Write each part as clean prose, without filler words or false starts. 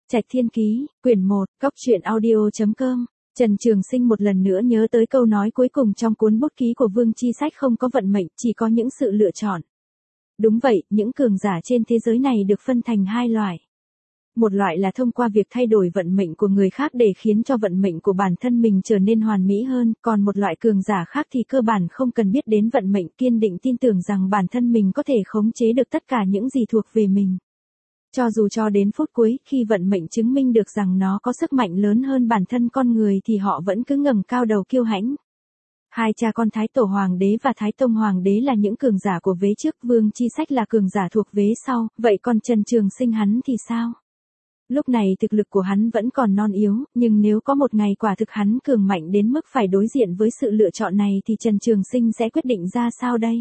Trạch Thiên Ký, quyển 1, cóc truyện audio.com. Trần Trường Sinh một lần nữa nhớ tới câu nói cuối cùng trong cuốn bút ký của Vương Chi Sách, không có vận mệnh, chỉ có những sự lựa chọn. Đúng vậy, những cường giả trên thế giới này được phân thành hai loại. Một loại là thông qua việc thay đổi vận mệnh của người khác để khiến cho vận mệnh của bản thân mình trở nên hoàn mỹ hơn, còn một loại cường giả khác thì cơ bản không cần biết đến vận mệnh, kiên định tin tưởng rằng bản thân mình có thể khống chế được tất cả những gì thuộc về mình. Cho dù cho đến phút cuối, khi vận mệnh chứng minh được rằng nó có sức mạnh lớn hơn bản thân con người thì họ vẫn cứ ngẩng cao đầu kiêu hãnh. Hai cha con Thái Tổ Hoàng đế và Thái Tông Hoàng đế là những cường giả của vế trước, Vương Chi Sách là cường giả thuộc vế sau, vậy còn Trần Trường Sinh hắn thì sao? Lúc này thực lực của hắn vẫn còn non yếu, nhưng nếu có một ngày quả thực hắn cường mạnh đến mức phải đối diện với sự lựa chọn này thì Trần Trường Sinh sẽ quyết định ra sao đây?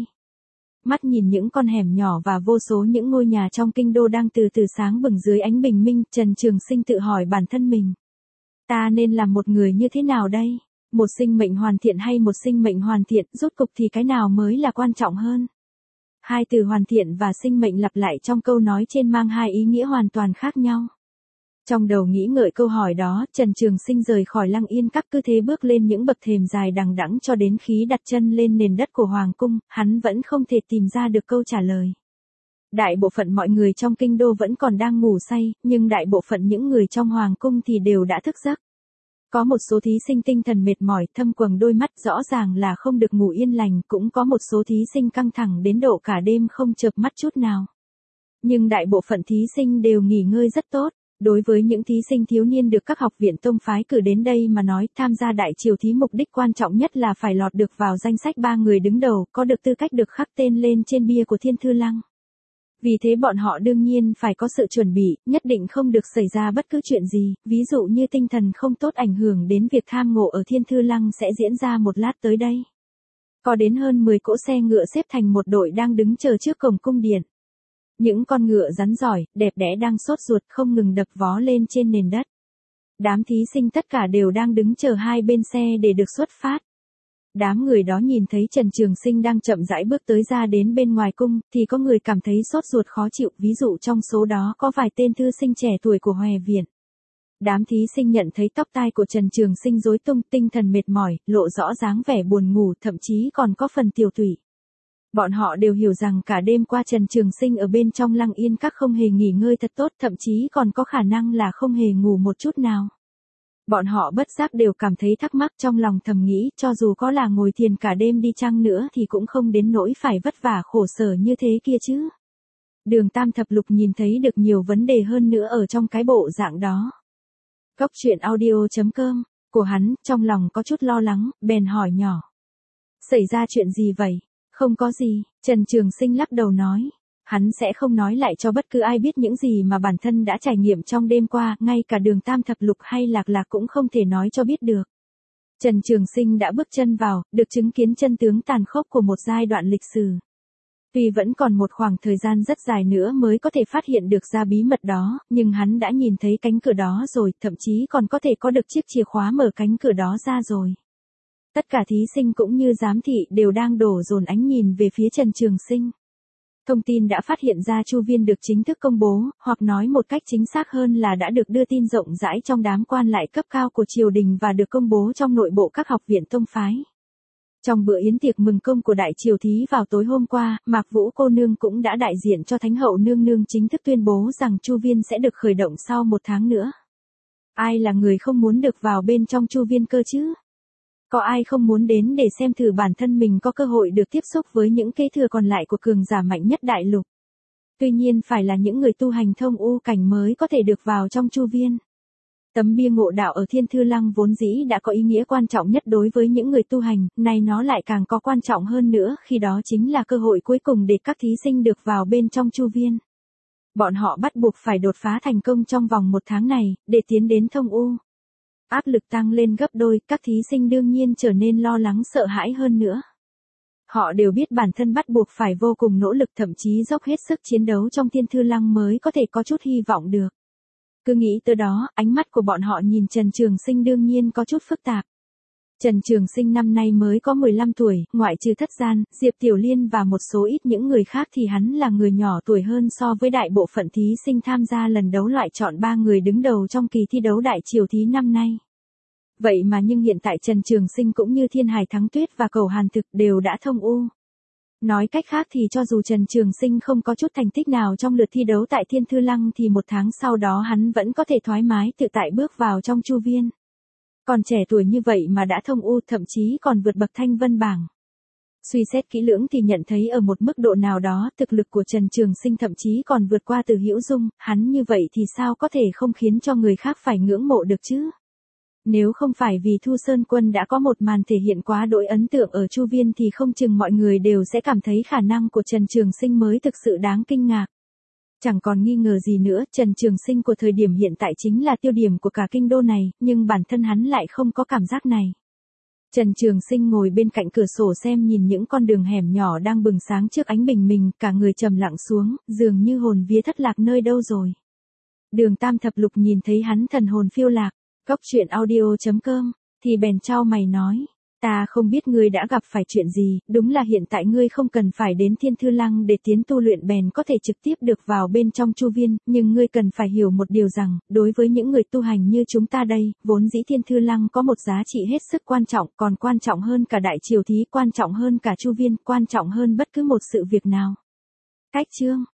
Mắt nhìn những con hẻm nhỏ và vô số những ngôi nhà trong kinh đô đang từ từ sáng bừng dưới ánh bình minh, Trần Trường Sinh tự hỏi bản thân mình. Ta nên làm một người như thế nào đây? Một sinh mệnh hoàn thiện hay một sinh mệnh hoàn thiện, rốt cục thì cái nào mới là quan trọng hơn? Hai từ hoàn thiện và sinh mệnh lặp lại trong câu nói trên mang hai ý nghĩa hoàn toàn khác nhau. Trong đầu nghĩ ngợi câu hỏi đó, Trần Trường Sinh rời khỏi Lăng Yên Các, cứ thế bước lên những bậc thềm dài đằng đẵng cho đến khi đặt chân lên nền đất của Hoàng cung, hắn vẫn không thể tìm ra được câu trả lời. Đại bộ phận mọi người trong kinh đô vẫn còn đang ngủ say, nhưng đại bộ phận những người trong Hoàng cung thì đều đã thức giấc. Có một số thí sinh tinh thần mệt mỏi, thâm quầng đôi mắt, rõ ràng là không được ngủ yên lành, cũng có một số thí sinh căng thẳng đến độ cả đêm không chợp mắt chút nào. Nhưng đại bộ phận thí sinh đều nghỉ ngơi rất tốt. Đối với những thí sinh thiếu niên được các học viện tông phái cử đến đây mà nói, tham gia đại triều thí mục đích quan trọng nhất là phải lọt được vào danh sách 3 người đứng đầu, có được tư cách được khắc tên lên trên bia của Thiên Thư Lăng. Vì thế bọn họ đương nhiên phải có sự chuẩn bị, nhất định không được xảy ra bất cứ chuyện gì, ví dụ như tinh thần không tốt ảnh hưởng đến việc tham ngộ ở Thiên Thư Lăng sẽ diễn ra một lát tới đây. Có đến hơn 10 cỗ xe ngựa xếp thành một đội đang đứng chờ trước cổng cung điện. Những con ngựa rắn giỏi, đẹp đẽ đang sốt ruột không ngừng đập vó lên trên nền đất. Đám thí sinh tất cả đều đang đứng chờ hai bên xe để được xuất phát. Đám người đó nhìn thấy Trần Trường Sinh đang chậm rãi bước tới ra đến bên ngoài cung, thì có người cảm thấy sốt ruột khó chịu, ví dụ trong số đó có vài tên thư sinh trẻ tuổi của Hòe Viện. Đám thí sinh nhận thấy tóc tai của Trần Trường Sinh rối tung, tinh thần mệt mỏi, lộ rõ dáng vẻ buồn ngủ, thậm chí còn có phần tiều tụy. Bọn họ đều hiểu rằng cả đêm qua Trần Trường Sinh ở bên trong Lăng Yên Các không hề nghỉ ngơi thật tốt, thậm chí còn có khả năng là không hề ngủ một chút nào. Bọn họ bất giác đều cảm thấy thắc mắc, trong lòng thầm nghĩ, cho dù có là ngồi thiền cả đêm đi chăng nữa thì cũng không đến nỗi phải vất vả khổ sở như thế kia chứ. Đường Tam Thập Lục nhìn thấy được nhiều vấn đề hơn nữa ở trong cái bộ dạng đó. cóc truyện audio.com, của hắn, trong lòng có chút lo lắng, bèn hỏi nhỏ. Xảy ra chuyện gì vậy? Không có gì, Trần Trường Sinh lắc đầu nói. Hắn sẽ không nói lại cho bất cứ ai biết những gì mà bản thân đã trải nghiệm trong đêm qua, ngay cả Đường Tam Thập Lục hay Lạc Lạc cũng không thể nói cho biết được. Trần Trường Sinh đã bước chân vào, được chứng kiến chân tướng tàn khốc của một giai đoạn lịch sử. Tuy vẫn còn một khoảng thời gian rất dài nữa mới có thể phát hiện được ra bí mật đó, nhưng hắn đã nhìn thấy cánh cửa đó rồi, thậm chí còn có thể có được chiếc chìa khóa mở cánh cửa đó ra rồi. Tất cả thí sinh cũng như giám thị đều đang đổ dồn ánh nhìn về phía Trần Trường Sinh. Thông tin đã phát hiện ra Chu Viên được chính thức công bố, hoặc nói một cách chính xác hơn là đã được đưa tin rộng rãi trong đám quan lại cấp cao của triều đình và được công bố trong nội bộ các học viện tông phái. Trong bữa yến tiệc mừng công của đại triều thí vào tối hôm qua, Mạc Vũ cô nương cũng đã đại diện cho Thánh hậu nương nương chính thức tuyên bố rằng Chu Viên sẽ được khởi động sau 1 tháng nữa. Ai là người không muốn được vào bên trong Chu Viên cơ chứ? Có ai không muốn đến để xem thử bản thân mình có cơ hội được tiếp xúc với những kế thừa còn lại của cường giả mạnh nhất đại lục? Tuy nhiên phải là những người tu hành thông u cảnh mới có thể được vào trong Chu Viên. Tấm bia ngộ đạo ở Thiên Thư Lăng vốn dĩ đã có ý nghĩa quan trọng nhất đối với những người tu hành, nay nó lại càng có quan trọng hơn nữa, khi đó chính là cơ hội cuối cùng để các thí sinh được vào bên trong Chu Viên. Bọn họ bắt buộc phải đột phá thành công trong vòng 1 tháng này, để tiến đến thông u. Áp lực tăng lên gấp đôi, các thí sinh đương nhiên trở nên lo lắng sợ hãi hơn nữa. Họ đều biết bản thân bắt buộc phải vô cùng nỗ lực, thậm chí dốc hết sức chiến đấu trong Thiên Thư Lăng mới có thể có chút hy vọng được. Cứ nghĩ tới đó, ánh mắt của bọn họ nhìn Trần Trường Sinh đương nhiên có chút phức tạp. Trần Trường Sinh năm nay mới có 15 tuổi, ngoại trừ Thất Gian, Diệp Tiểu Liên và một số ít những người khác thì hắn là người nhỏ tuổi hơn so với đại bộ phận thí sinh tham gia lần đấu loại chọn 3 người đứng đầu trong kỳ thi đấu đại triều thí năm nay. Vậy mà nhưng hiện tại Trần Trường Sinh cũng như Thiên Hải Thắng Tuyết và Cầu Hàn Thực đều đã thông U. Nói cách khác thì cho dù Trần Trường Sinh không có chút thành tích nào trong lượt thi đấu tại Thiên Thư Lăng thì một tháng sau đó hắn vẫn có thể thoải mái tự tại bước vào trong chu viên. Còn trẻ tuổi như vậy mà đã thông U, thậm chí còn vượt bậc thanh vân bảng. Suy xét kỹ lưỡng thì nhận thấy ở một mức độ nào đó thực lực của Trần Trường Sinh thậm chí còn vượt qua Từ Hữu Dung, hắn như vậy thì sao có thể không khiến cho người khác phải ngưỡng mộ được chứ? Nếu không phải vì Thu Sơn Quân đã có một màn thể hiện quá đỗi ấn tượng ở chu viên thì không chừng mọi người đều sẽ cảm thấy khả năng của Trần Trường Sinh mới thực sự đáng kinh ngạc. Chẳng còn nghi ngờ gì nữa, Trần Trường Sinh của thời điểm hiện tại chính là tiêu điểm của cả kinh đô này, nhưng bản thân hắn lại không có cảm giác này. Trần Trường Sinh ngồi bên cạnh cửa sổ xem nhìn những con đường hẻm nhỏ đang bừng sáng trước ánh bình minh, cả người trầm lặng xuống, dường như hồn vía thất lạc nơi đâu rồi. Đường Tam Thập Lục nhìn thấy hắn thần hồn phiêu lạc, Cốc Truyện Audio.com, thì bèn chau mày nói, ta không biết ngươi đã gặp phải chuyện gì, đúng là hiện tại ngươi không cần phải đến Thiên Thư Lăng để tiến tu luyện bèn có thể trực tiếp được vào bên trong chu viên, nhưng ngươi cần phải hiểu một điều rằng, đối với những người tu hành như chúng ta đây, vốn dĩ Thiên Thư Lăng có một giá trị hết sức quan trọng, còn quan trọng hơn cả đại triều thí, quan trọng hơn cả chu viên, quan trọng hơn bất cứ một sự việc nào. Cách chương